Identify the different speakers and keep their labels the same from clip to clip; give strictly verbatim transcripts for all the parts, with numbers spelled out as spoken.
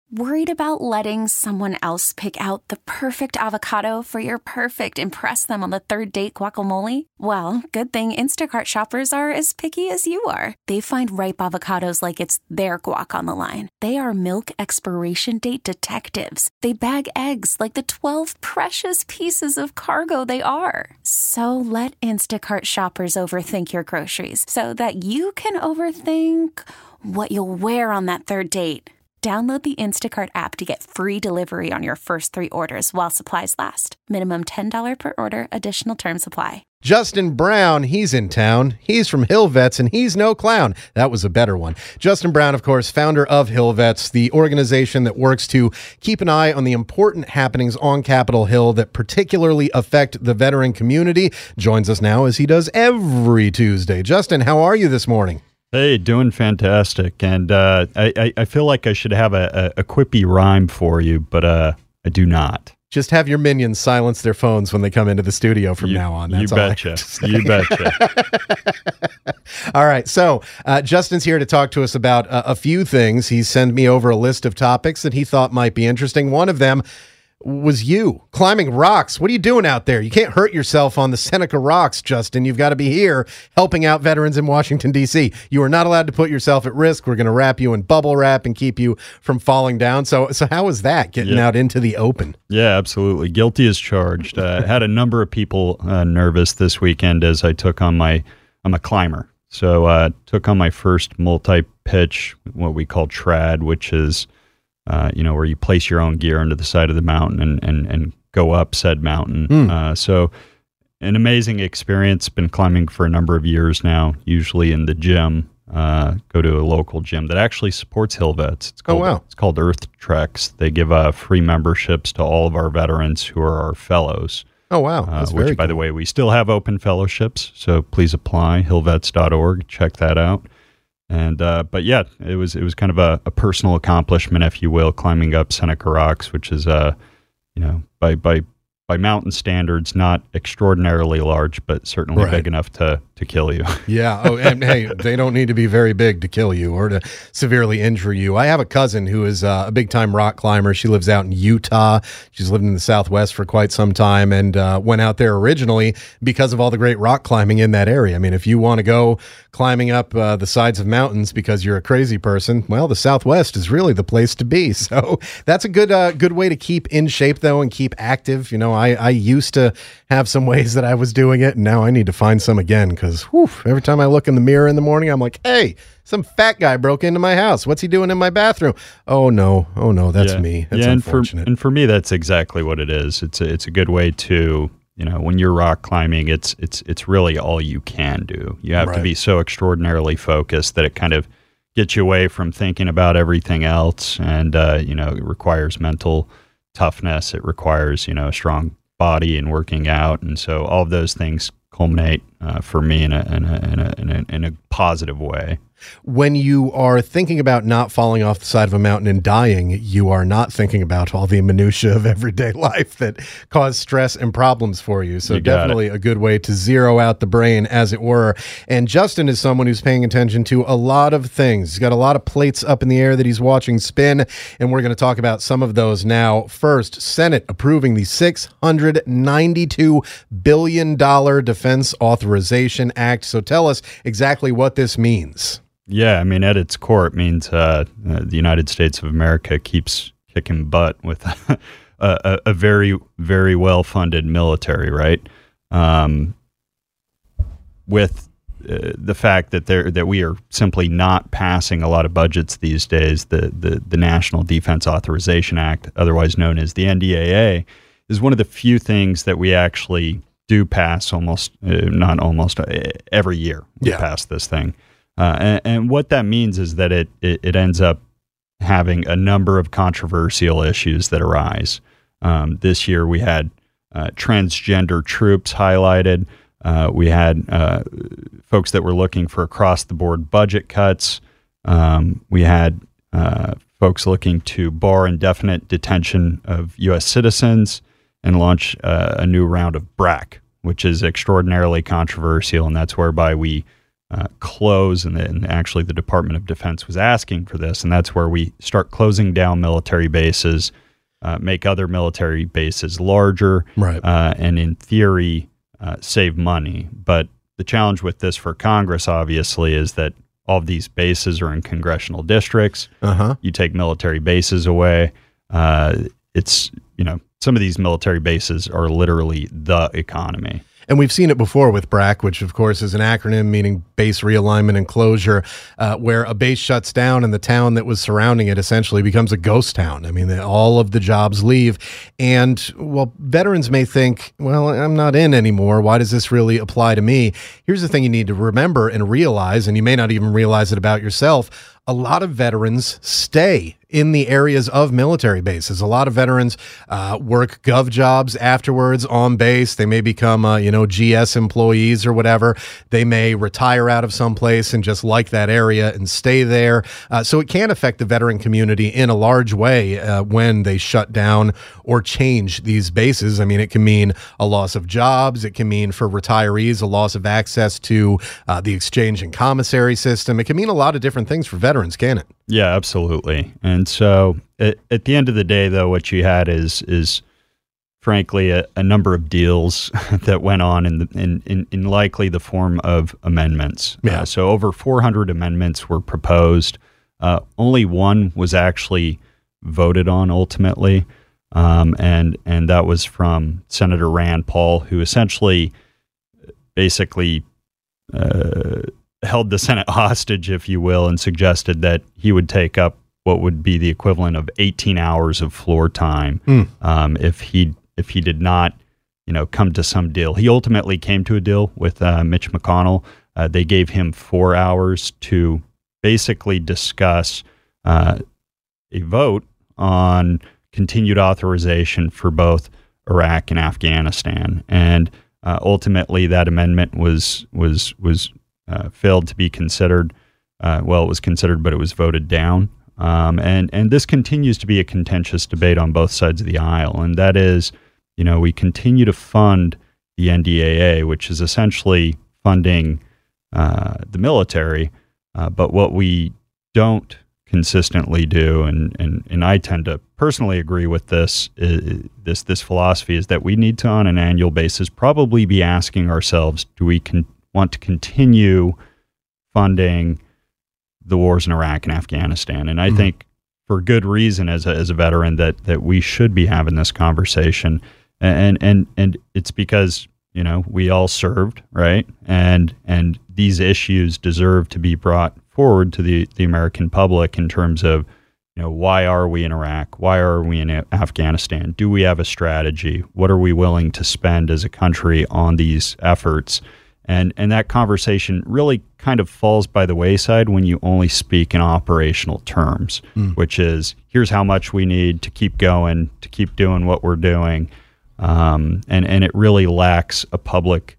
Speaker 1: Worried about letting someone else pick out the perfect avocado for your perfect impress them on the third date guacamole? Well, good thing Instacart shoppers are as picky as you are. They find ripe avocados like it's their guac on the line. They are milk expiration date detectives. They bag eggs like the twelve precious pieces of cargo they are. So let Instacart shoppers overthink your groceries so that you can overthink what you'll wear on that third date. Download the Instacart app to get free delivery on your first three orders while supplies last. Minimum ten dollars per order. Additional terms apply.
Speaker 2: Justin Brown, he's in town. He's from Hill Vets, and he's no clown. That was a better one. Justin Brown, of course, founder of Hill Vets, the organization that works to keep an eye on the important happenings on Capitol Hill that particularly affect the veteran community, joins us now as he does every Tuesday. Justin, how are you this morning?
Speaker 3: Hey, doing fantastic. And uh, I, I feel like I should have a, a, a quippy rhyme for you, but uh, I do not.
Speaker 2: Just have your minions silence their phones when they come into the studio from
Speaker 3: you,
Speaker 2: now on. That's
Speaker 3: you betcha. You betcha.
Speaker 2: All right. So uh, Justin's here to talk to us about uh, a few things. He sent me over a list of topics that he thought might be interesting. One of them was you climbing rocks. What are you doing out there? You can't hurt yourself on the Seneca Rocks, Justin. You've got to be here helping out veterans in Washington, D C. You are not allowed to put yourself at risk. We're going to wrap you in bubble wrap and keep you from falling down. So, so how was that getting
Speaker 3: yeah.
Speaker 2: out into the open?
Speaker 3: Yeah, absolutely. Guilty as charged. Uh, had a number of people uh, nervous this weekend as I took on my, I'm a climber. So uh, took on my first multi-pitch, what we call trad, which is Uh, you know, where you place your own gear into the side of the mountain and, and, and go up said mountain. Mm. Uh, so an amazing experience. Been climbing for a number of years now, usually in the gym. Uh, go to a local gym that actually supports Hill Vets. It's called,
Speaker 2: oh, wow.
Speaker 3: It's called Earth Treks. They give uh, free memberships to all of our veterans who are our fellows.
Speaker 2: Oh, wow. That's
Speaker 3: uh, which,
Speaker 2: very
Speaker 3: by
Speaker 2: cool.
Speaker 3: the way, we still have open fellowships. So please apply, hill vets dot org. Check that out. And uh, but yeah, it was it was kind of a, a personal accomplishment, if you will, climbing up Seneca Rocks, which is uh, you know, by by by mountain standards, not extraordinarily large, but certainly
Speaker 2: right.
Speaker 3: big enough to to kill you.
Speaker 2: Yeah. Oh, and hey, they don't need to be very big to kill you or to severely injure you. I have a cousin who is uh, a big time rock climber. She lives out in Utah. She's lived in the Southwest for quite some time and uh, went out there originally because of all the great rock climbing in that area. I mean, if you want to go climbing up uh, the sides of mountains because you're a crazy person, well, the Southwest is really the place to be. So that's a good uh, good way to keep in shape, though, and keep active. You know, I, I used to have some ways that I was doing it, and now I need to find some again because every time I look in the mirror in the morning, I'm like, hey, some fat guy broke into my house. What's he doing in my bathroom? Oh, no. Oh, no, that's
Speaker 3: yeah.
Speaker 2: me. That's
Speaker 3: yeah,
Speaker 2: unfortunate.
Speaker 3: And for, and for me, that's exactly what it is. It's a, it's a good way to, you know, when you're rock climbing, it's it's it's really all you can do. You have
Speaker 2: right.
Speaker 3: to be so extraordinarily focused that it kind of gets you away from thinking about everything else. And, uh, you know, it requires mental toughness. It requires, you know, a strong body and working out. And so all of those things culminate uh, for me in a, in, a, in, a, in, a, in a positive way.
Speaker 2: When you are thinking about not falling off the side of a mountain and dying, you are not thinking about all the minutiae of everyday life that cause stress and problems for you. So
Speaker 3: you
Speaker 2: definitely
Speaker 3: it.
Speaker 2: a good way to zero out the brain, as it were. And Justin is someone who's paying attention to a lot of things. He's got a lot of plates up in the air that he's watching spin, and we're going to talk about some of those now. First, Senate approving the six hundred ninety-two billion dollars Defense Authorization Act. So tell us exactly what this means.
Speaker 3: Yeah, I mean, at its core, it means uh, uh, the United States of America keeps kicking butt with a, a, a very, very well-funded military, right? Um, with uh, the fact that there that we are simply not passing a lot of budgets these days, the, the the National Defense Authorization Act, otherwise known as the N D A A, is one of the few things that we actually do pass almost, uh, not almost, uh, every year we
Speaker 2: yeah.
Speaker 3: pass this thing. Uh, and, and what that means is that it, it, it ends up having a number of controversial issues that arise. Um, this year we had uh, transgender troops highlighted. Uh, we had uh, folks that were looking for across-the-board budget cuts. Um, we had uh, folks looking to bar indefinite detention of U S citizens and launch uh, a new round of B R A C, which is extraordinarily controversial, and that's whereby we uh, close, and, the, and actually the Department of Defense was asking for this, and that's where we start closing down military bases, uh, make other military bases larger,
Speaker 2: right.
Speaker 3: uh, and in theory, uh, save money. But the challenge with this for Congress, obviously, is that all of these bases are in congressional districts.
Speaker 2: Uh-huh.
Speaker 3: You take military bases away. Uh, it's, you know, some of these military bases are literally the economy.
Speaker 2: And we've seen it before with BRAC, which of course is an acronym meaning base realignment and closure, uh, where a base shuts down and the town that was surrounding it essentially becomes a ghost town. I mean, they, all of the jobs leave. And while veterans may think, well, I'm not in anymore, why does this really apply to me? Here's the thing you need to remember and realize, and you may not even realize it about yourself, a lot of veterans stay in the areas of military bases. A lot of veterans uh, work gov jobs afterwards on base. They may become, uh, you know, G S employees or whatever. They may retire out of someplace and just like that area and stay there. Uh, so it can affect the veteran community in a large way uh, when they shut down or change these bases. I mean, it can mean a loss of jobs. It can mean for retirees a loss of access to uh, the exchange and commissary system. It can mean a lot of different things for veterans, can it?
Speaker 3: Yeah, absolutely. And so at, at the end of the day, though, what you had is, is frankly, a, a number of deals that went on in, the, in, in, in likely the form of amendments.
Speaker 2: Yeah.
Speaker 3: Uh, so over four hundred amendments were proposed. Uh, only one was actually voted on ultimately. Um, and, and that was from Senator Rand Paul, who essentially basically uh, held the Senate hostage, if you will, and suggested that he would take up what would be the equivalent of eighteen hours of floor time
Speaker 2: mm.
Speaker 3: um, if he if he did not, you know, come to some deal. He ultimately came to a deal with uh, Mitch McConnell. Uh, they gave him four hours to basically discuss uh, a vote on continued authorization for both Iraq and Afghanistan, and uh, ultimately that amendment was was was. Uh, failed to be considered. Uh, well, it was considered, but it was voted down. Um, and and this continues to be a contentious debate on both sides of the aisle. And that is, you know, we continue to fund the N D A A, which is essentially funding uh, the military. Uh, but what we don't consistently do, and and and I tend to personally agree with this is, this this philosophy, is that we need to, on an annual basis, probably be asking ourselves, do we con- want to continue funding the wars in Iraq and Afghanistan? And I mm-hmm. think for good reason, as a, as a veteran, that that we should be having this conversation. And and and it's because, you know, we all served, right? And and these issues deserve to be brought forward to the, the American public in terms of, you know, why are we in Iraq? Why are we in Afghanistan? Do we have a strategy? What are we willing to spend as a country on these efforts? And and that conversation really kind of falls by the wayside when you only speak in operational terms, mm. which is, here's how much we need to keep going, to keep doing what we're doing. Um, and, and it really lacks a public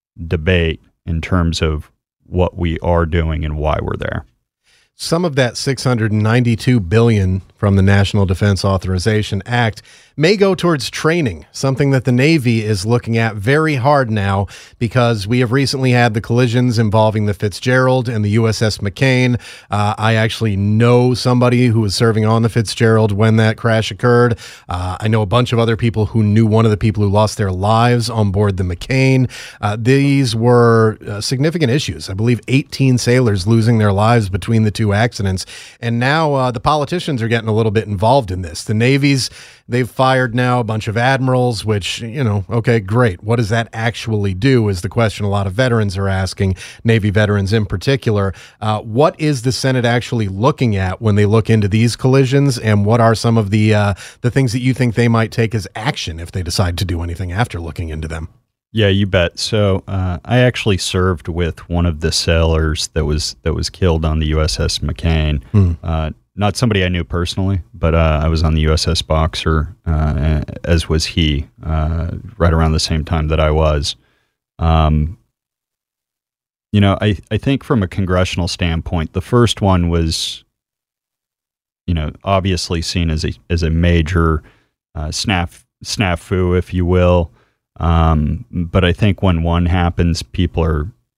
Speaker 3: debate in terms of what we are doing and why we're there.
Speaker 2: Some of that six hundred ninety-two billion dollars from the National Defense Authorization Act may go towards training, something that the Navy is looking at very hard now because we have recently had the collisions involving the Fitzgerald and the U S S McCain. Uh, I actually know somebody who was serving on the Fitzgerald when that crash occurred. Uh, I know a bunch of other people who knew one of the people who lost their lives on board the McCain. Uh, these were uh, significant issues. I believe eighteen sailors losing their lives between the two accidents. And now uh, the politicians are getting a little bit involved in this. The Navy's, they've fired now a bunch of admirals, which, you know, okay, great. What does that actually do is the question a lot of veterans are asking, Navy veterans in particular. Uh, what is the Senate actually looking at when they look into these collisions, and what are some of the uh, the things that you think they might take as action if they decide to do anything after looking into them?
Speaker 3: Yeah, you bet. So uh, I actually served with one of the sailors that was that was killed on the U S S McCain. Mm. Uh, not somebody I knew personally, but uh, I was on the U S S Boxer, uh, as was he, uh, right around the same time that I was. Um, you know, I, I think from a congressional standpoint, the first one was, you know, obviously seen as a as a major uh, snaf, snafu, if you will. Um, but I think when one happens, people are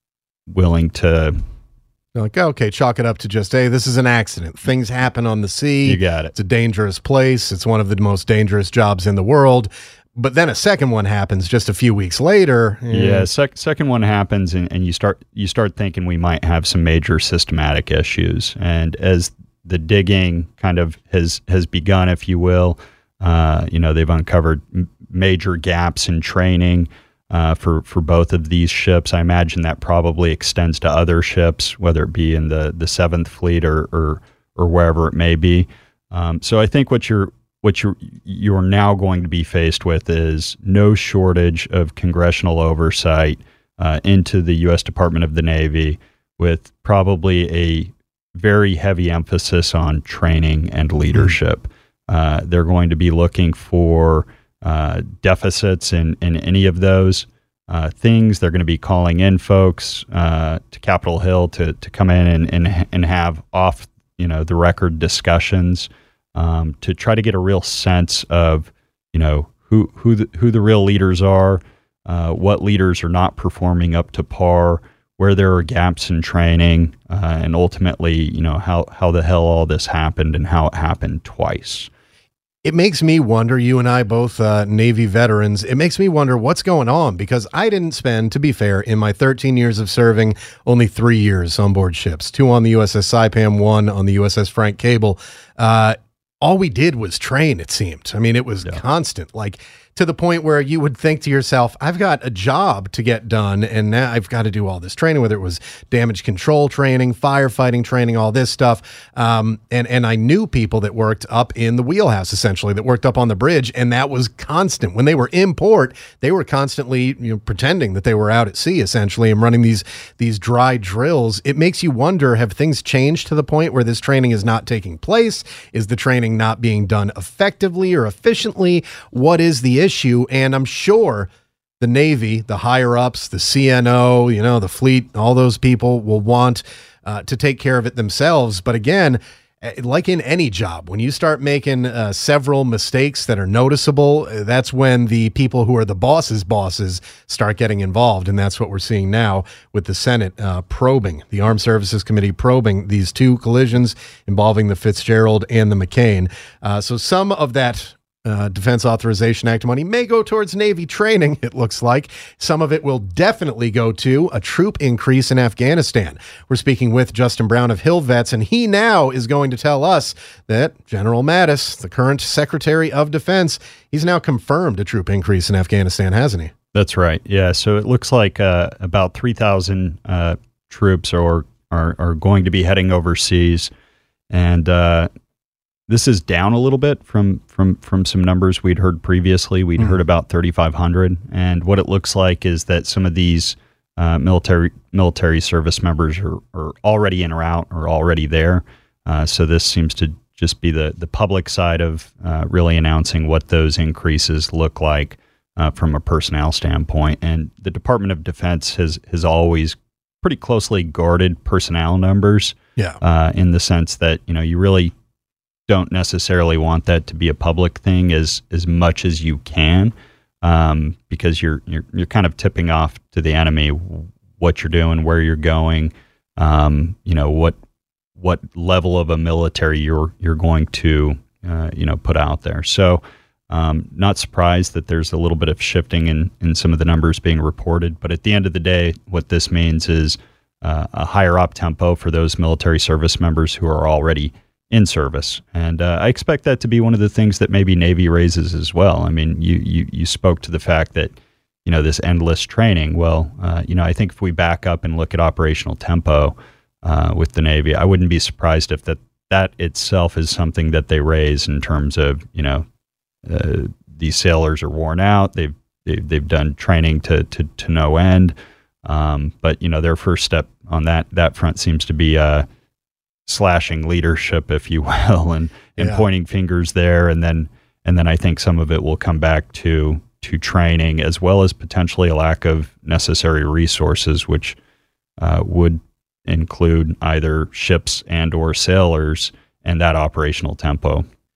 Speaker 3: willing to.
Speaker 2: You're like, okay, chalk it up to just, hey, this is an accident. Things happen on the sea.
Speaker 3: You got it.
Speaker 2: It's a dangerous place. It's one of the most dangerous jobs in the world. But then a second one happens just a few weeks later.
Speaker 3: Yeah, sec- second one happens, and, and you start you start thinking we might have some major systematic issues. And as the digging kind of has has begun, if you will, uh, you know, they've uncovered m- major gaps in training. Uh, for, for both of these ships. I imagine that probably extends to other ships, whether it be in the, the Seventh Fleet or, or or wherever it may be. Um, so I think what you're what you're you're now going to be faced with is no shortage of congressional oversight uh, into the U S Department of the Navy, with probably a very heavy emphasis on training and leadership. Mm-hmm. Uh, they're going to be looking for Uh, deficits in, in any of those uh, things. They're going to be calling in folks uh, to Capitol Hill to to come in and and, and have off you know the record discussions um, to try to get a real sense of you know who who the, who the real leaders are, uh, what leaders are not performing up to par, where there are gaps in training, uh, and ultimately you know how how the hell all this happened and how it happened twice.
Speaker 2: It makes me wonder, you and I both uh, Navy veterans, it makes me wonder what's going on, because I didn't spend, to be fair, in my thirteen years of serving, only three years on board ships, two on the U S S Saipan, one on the U S S Frank Cable. Uh, all we did was train, it seemed. I mean, it was yeah. constant, like to the point where you would think to yourself, I've got a job to get done, and now I've got to do all this training, whether it was damage control training, firefighting training, all this stuff. Um, and, and I knew people that worked up in the wheelhouse, essentially, that worked up on the bridge, and that was constant. When they were in port, they were constantly you know, pretending that they were out at sea, essentially, and running these, these dry drills. It makes you wonder, have things changed to the point where this training is not taking place? Is the training not being done effectively or efficiently? What is the issue? Issue, and I'm sure the Navy, the higher ups, the C N O, you know, the fleet, all those people will want uh, to take care of it themselves. But again, like in any job, when you start making uh, several mistakes that are noticeable, that's when the people who are the bosses' bosses start getting involved. And that's what we're seeing now with the Senate uh, probing, the Armed Services Committee probing these two collisions involving the Fitzgerald and the McCain. Uh, so some of that Uh, Defense Authorization Act money may go towards Navy training, it looks like. Some of it will definitely go to a troop increase in Afghanistan. We're speaking with Justin Brown of Hill Vets, and he now is going to tell us that General Mattis, the current Secretary of Defense, he's now confirmed a troop increase in Afghanistan, hasn't he?
Speaker 3: That's right. Yeah, so it looks like uh, about three thousand uh, troops are, are, are going to be heading overseas, and uh this is down a little bit from from from some numbers we'd heard previously. We'd mm-hmm. heard about thirty-five hundred, and what it looks like is that some of these uh, military military service members are, are already in or out or already there. Uh, so this seems to just be the the public side of uh, really announcing what those increases look like uh, from a personnel standpoint. And the Department of Defense has has always pretty closely guarded personnel numbers.
Speaker 2: Yeah.
Speaker 3: Uh, in the sense that you know you really don't necessarily want that to be a public thing as as much as you can, um, because you're you're you're kind of tipping off to the enemy what you're doing, where you're going, um, you know what what level of a military you're you're going to uh, you know put out there. So, um, not surprised that there's a little bit of shifting in in some of the numbers being reported. But at the end of the day, what this means is uh, a higher op tempo for those military service members who are already in service. And uh, I expect that to be one of the things that maybe Navy raises as well. I mean, you you you spoke to the fact that, you know, this endless training. Well, uh, you know, I think if we back up and look at operational tempo uh, with the Navy, I wouldn't be surprised if that, that itself is something that they raise in terms of, you know, uh, these sailors are worn out. They've, they've, they've done training to, to, to no end. Um, but, you know, their first step on that, that front seems to be uh, slashing leadership, if you will, and, and yeah. pointing fingers there. And then, and then I think some of it will come back to, to training, as well as potentially a lack of necessary resources, which uh, would include either ships and or sailors and that operational tempo.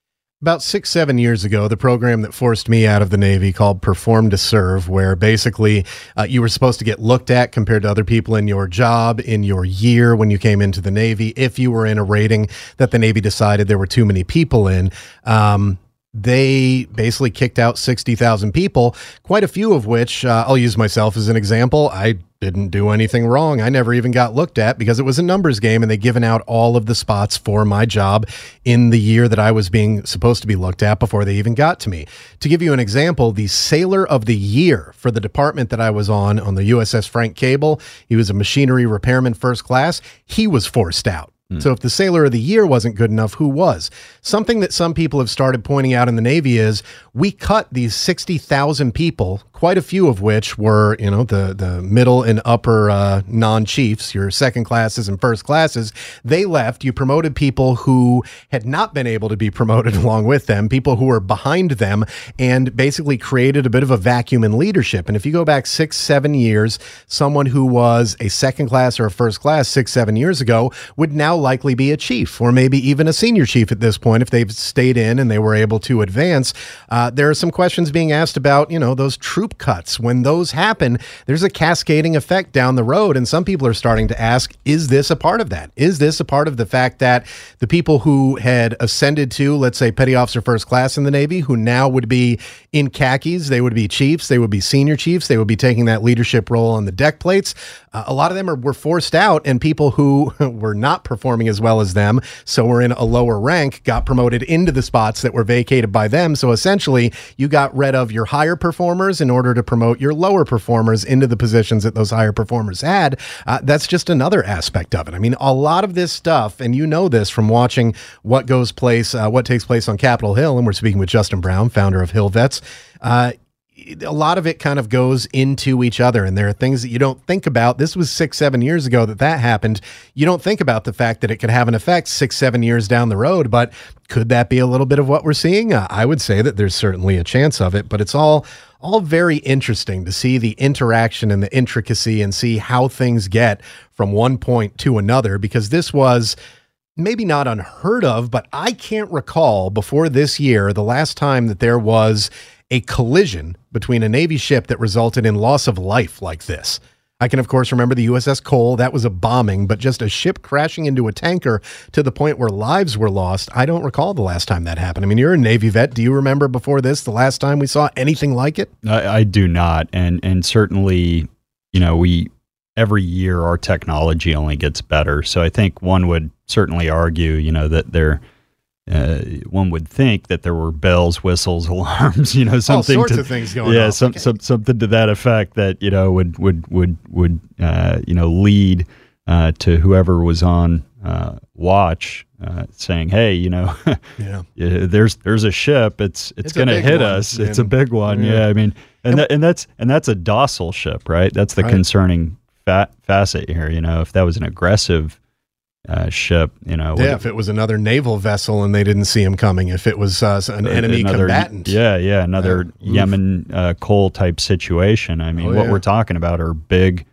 Speaker 2: About six, seven years ago, the program that forced me out of the Navy called Perform to Serve, where basically uh, you were supposed to get looked at compared to other people in your job, in your year when you came into the Navy, if you were in a rating that the Navy decided there were too many people in. Um, They basically kicked out sixty thousand people, quite a few of which, uh, I'll use myself as an example. I didn't do anything wrong. I never even got looked at because it was a numbers game and they'd given out all of the spots for my job in the year that I was being supposed to be looked at before they even got to me. To give you an example, the Sailor of the Year for the department that I was on, on the U S S Frank Cable, he was a machinery repairman first class. He was forced out. So if the Sailor of the Year wasn't good enough, who was? Something that some people have started pointing out in the Navy is we cut these sixty thousand people, quite a few of which were, you know, the, the middle and upper uh, non-chiefs, your second classes and first classes. They left. You promoted people who had not been able to be promoted along with them, people who were behind them, and basically created a bit of a vacuum in leadership. And if you go back six, seven years, someone who was a second class or a first class six, seven years ago would now likely be a chief or maybe even a senior chief at this point if they've stayed in and they were able to advance. Uh, there are some questions being asked about, you know, those troop cuts. When those happen, there's a cascading effect down the road. And some people are starting to ask, is this a part of that? Is this a part of the fact that the people who had ascended to, let's say, petty officer first class in the Navy, who now would be in khakis, they would be chiefs, they would be senior chiefs, they would be taking that leadership role on the deck plates. Uh, a lot of them are, were forced out, and people who were not performing as well as them, so were in a lower rank, got promoted into the spots that were vacated by them. So essentially, you got rid of your higher performers in order to promote your lower performers into the positions that those higher performers had. Uh, that's just another aspect of it. I mean, a lot of this stuff, and you know this from watching what goes place, uh, what takes place on Capitol Hill, and we're speaking with Justin Brown, founder of Hill Vets. Uh, a lot of it kind of goes into each other, and there are things that you don't think about. This was six, seven years ago that that happened. You don't think about the fact that it could have an effect six, seven years down the road, but could that be a little bit of what we're seeing? Uh, I would say that there's certainly a chance of it, but it's all all very interesting to see the interaction and the intricacy and see how things get from one point to another, because this was maybe not unheard of, but I can't recall before this year the last time that there was a collision between a Navy ship that resulted in loss of life like this. I can, of course, remember the U S S Cole. That was a bombing, but just a ship crashing into a tanker to the point where lives were lost. I don't recall the last time that happened. I mean, you're a Navy vet. Do you remember before this, the last time we saw anything like it?
Speaker 3: I, I do not. And, and certainly, you know, we, every year our technology only gets better. So I think one would certainly argue, you know, that there, Uh, one would think that there were bells, whistles, alarms, you know, something
Speaker 2: all sorts
Speaker 3: to,
Speaker 2: of things going
Speaker 3: yeah,
Speaker 2: on.
Speaker 3: some,
Speaker 2: Okay.
Speaker 3: some, something to that effect that, you know, would, would, would, would, uh, you know, lead, uh, to whoever was on, uh, watch, uh, saying, hey, you know,
Speaker 2: Yeah.
Speaker 3: yeah, there's, there's a ship. It's, it's,
Speaker 2: It's a
Speaker 3: going to
Speaker 2: big
Speaker 3: hit
Speaker 2: one,
Speaker 3: us. It's a
Speaker 2: and-
Speaker 3: big one.
Speaker 2: yeah.
Speaker 3: Yeah. I mean, and that, and that's, and that's a docile ship, right? That's the
Speaker 2: Right.
Speaker 3: concerning fa- facet here. You know, if that was an aggressive, Uh, ship, you know.
Speaker 2: Yeah, if it was another naval vessel and they didn't see him coming, if it was uh, an enemy
Speaker 3: another,
Speaker 2: combatant.
Speaker 3: Yeah, yeah, another
Speaker 2: Uh, oof.
Speaker 3: Yemen uh, coal type situation. I mean,
Speaker 2: Oh,
Speaker 3: what
Speaker 2: yeah.
Speaker 3: we're talking about are big,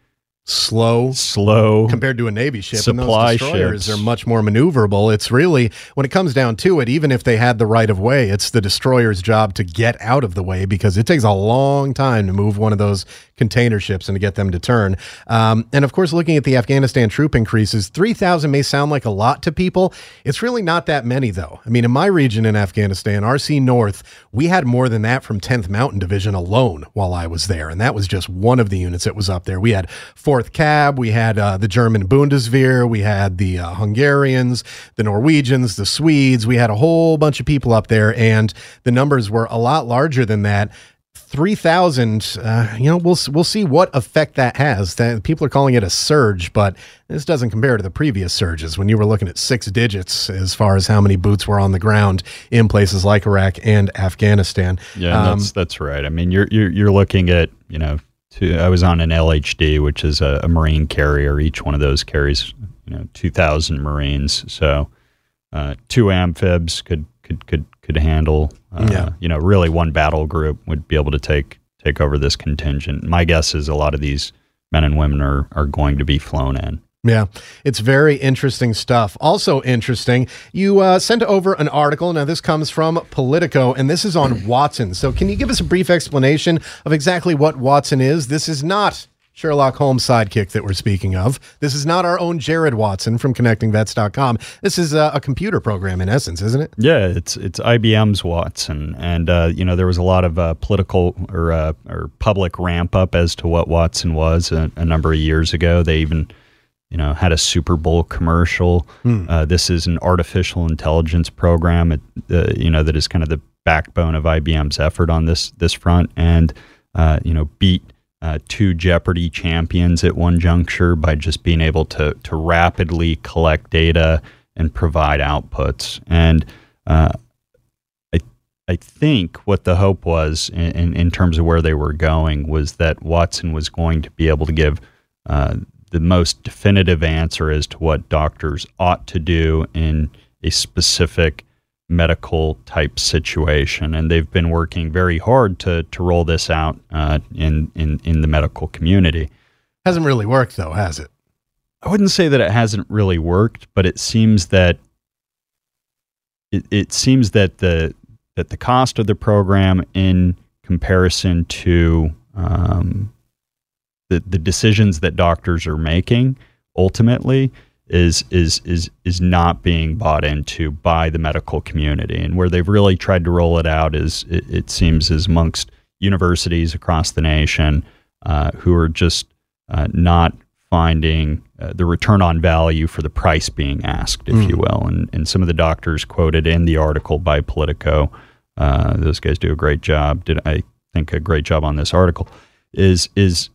Speaker 2: Slow.
Speaker 3: slow.
Speaker 2: Compared to a Navy ship,
Speaker 3: Supply
Speaker 2: and those destroyers
Speaker 3: ships.
Speaker 2: are much more maneuverable. It's really, when it comes down to it, even if they had the right of way, it's the destroyer's job to get out of the way, because it takes a long time to move one of those container ships and to get them to turn. Um, and of course, looking at the Afghanistan troop increases, three thousand may sound like a lot to people. It's really not that many, though. I mean, in my region in Afghanistan, R C North, we had more than that from tenth Mountain Division alone while I was there. And that was just one of the units that was up there. We had fourth Cab, we had uh, the German Bundeswehr, we had the uh, Hungarians, the Norwegians, the Swedes. We had a whole bunch of people up there, and the numbers were a lot larger than that. three thousand, uh, you know, we'll we'll see what effect that has. That, people are calling it a surge, but this doesn't compare to the previous surges when you were looking at six digits as far as how many boots were on the ground in places like Iraq and Afghanistan.
Speaker 3: Yeah,
Speaker 2: Um,
Speaker 3: that's that's right. I mean, you're you're you're looking at, you know, two, I was on an L H D, which is a, a Marine carrier. Each one of those carries, you know, two thousand Marines. So uh, two amphibs could could could could handle. Uh,
Speaker 2: Yeah.
Speaker 3: You know, really one battle group would be able to take take over this contingent. My guess is a lot of these men and women are are going to be flown in.
Speaker 2: Yeah, it's very interesting stuff. Also interesting, you uh, sent over an article. Now, this comes from Politico, and this is on Watson. So can you give us a brief explanation of exactly what Watson is? This is not Sherlock Holmes sidekick that we're speaking of. This is not our own Jared Watson from connecting vets dot com. This is a, a computer program in essence, isn't it?
Speaker 3: Yeah, it's it's I B M's Watson. And, uh, you know, there was a lot of uh, political or, uh, or public ramp up as to what Watson was a, a number of years ago. They even... you know, had a Super Bowl commercial. Hmm. Uh, this is an artificial intelligence program, it, uh, you know, that is kind of the backbone of I B M's effort on this this front, and uh, you know, beat uh, two Jeopardy champions at one juncture by just being able to to rapidly collect data and provide outputs. And uh, I I think what the hope was in, in in terms of where they were going was that Watson was going to be able to give uh, the most definitive answer as to what doctors ought to do in a specific medical type situation. And they've been working very hard to to roll this out uh, in, in, in the medical community.
Speaker 2: Hasn't really worked though, has it?
Speaker 3: I wouldn't say that it hasn't really worked, but it seems that it, it seems that the that the cost of the program in comparison to um, The, the decisions that doctors are making ultimately is is is is not being bought into by the medical community. And where they've really tried to roll it out is, it, it seems, is amongst universities across the nation uh, who are just uh, not finding uh, the return on value for the price being asked, if mm. you will. And and some of the doctors quoted in the article by Politico, uh, those guys do a great job. Did I think a great job on this article? Is is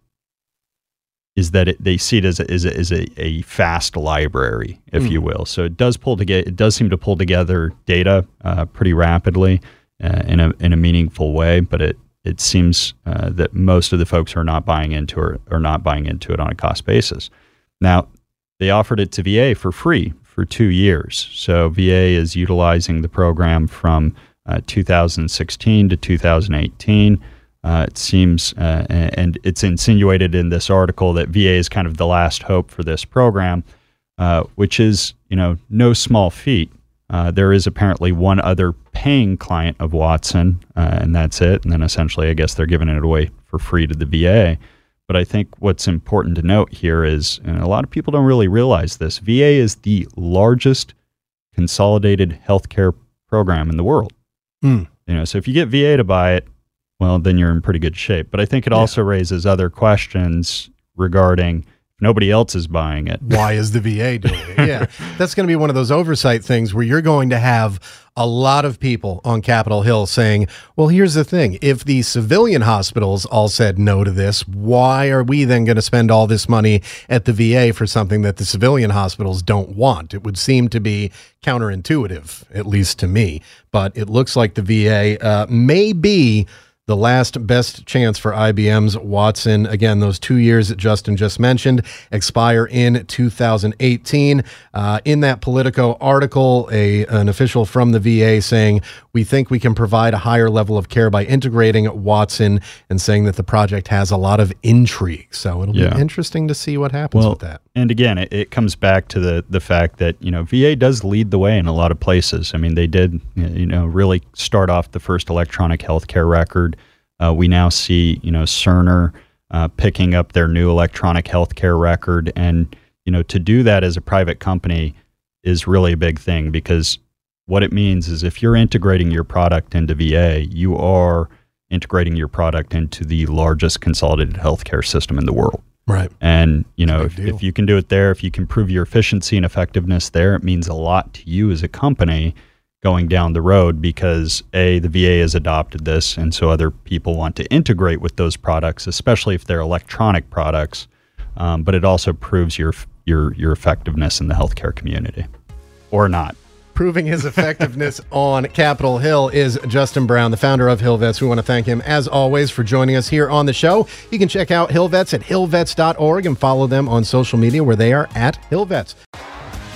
Speaker 3: is that it, they see it as a, as a, as a, a fast library, if mm. you will. So it does pull together. It does seem to pull together data uh, pretty rapidly uh, in a in a meaningful way. But it it seems uh, that most of the folks are not buying into it or not buying into it on a cost basis. Now, they offered it to V A for free for two years. So V A is utilizing the program from uh, two thousand sixteen to two thousand eighteen. Uh, it seems, uh, and it's insinuated in this article, that V A is kind of the last hope for this program, uh, which is, you know, no small feat. Uh, there is apparently one other paying client of Watson, uh, and that's it. And then essentially, I guess they're giving it away for free to the V A. But I think what's important to note here is, and a lot of people don't really realize this, V A is the largest consolidated healthcare program in the world. Mm. You know, so if you get V A to buy it, well, then you're in pretty good shape. But I think it yeah. also raises other questions regarding if nobody else is buying it.
Speaker 2: Why is the V A doing it? Yeah, that's going to be one of those oversight things where you're going to have a lot of people on Capitol Hill saying, well, here's the thing. If the civilian hospitals all said no to this, why are we then going to spend all this money at the V A for something that the civilian hospitals don't want? It would seem to be counterintuitive, at least to me. But it looks like the V A uh, may be the last best chance for I B M's Watson. Again, those two years that Justin just mentioned expire in two thousand eighteen. Uh, in that Politico article, a an official from the V A saying, we think we can provide a higher level of care by integrating Watson, and saying that the project has a lot of intrigue. So it'll yeah. be interesting to see what happens
Speaker 3: well,
Speaker 2: with that.
Speaker 3: And again, it, it comes back to the the fact that, you know, V A does lead the way in a lot of places. I mean, they did, you know, really start off the first electronic healthcare record. Uh, we now see, you know, Cerner uh, picking up their new electronic healthcare record. And, you know, to do that as a private company is really a big thing, because what it means is if you're integrating your product into V A, you are integrating your product into the largest consolidated healthcare system in the world.
Speaker 2: Right.
Speaker 3: And, you know, if, if you can do it there, if you can prove your efficiency and effectiveness there, it means a lot to you as a company going down the road, because A, the V A has adopted this, and so other people want to integrate with those products, especially if they're electronic products. Um, but it also proves your your your effectiveness in the healthcare community, or not.
Speaker 2: Proving his effectiveness on Capitol Hill is Justin Brown, the founder of HillVets. We want to thank him, as always, for joining us here on the show. You can check out HillVets at hill vets dot org and follow them on social media, where they are at HillVets.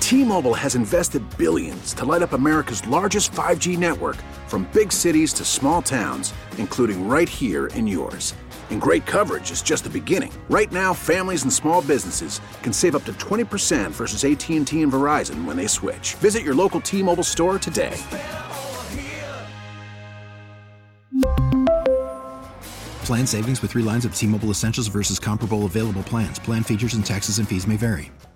Speaker 4: T-Mobile has invested billions to light up America's largest five G network, from big cities to small towns, including right here in yours. And great coverage is just the beginning. Right now, families and small businesses can save up to twenty percent versus A T and T and Verizon when they switch. Visit your local T-Mobile store today.
Speaker 5: Plan savings with three lines of T-Mobile Essentials versus comparable available plans. Plan features and taxes and fees may vary.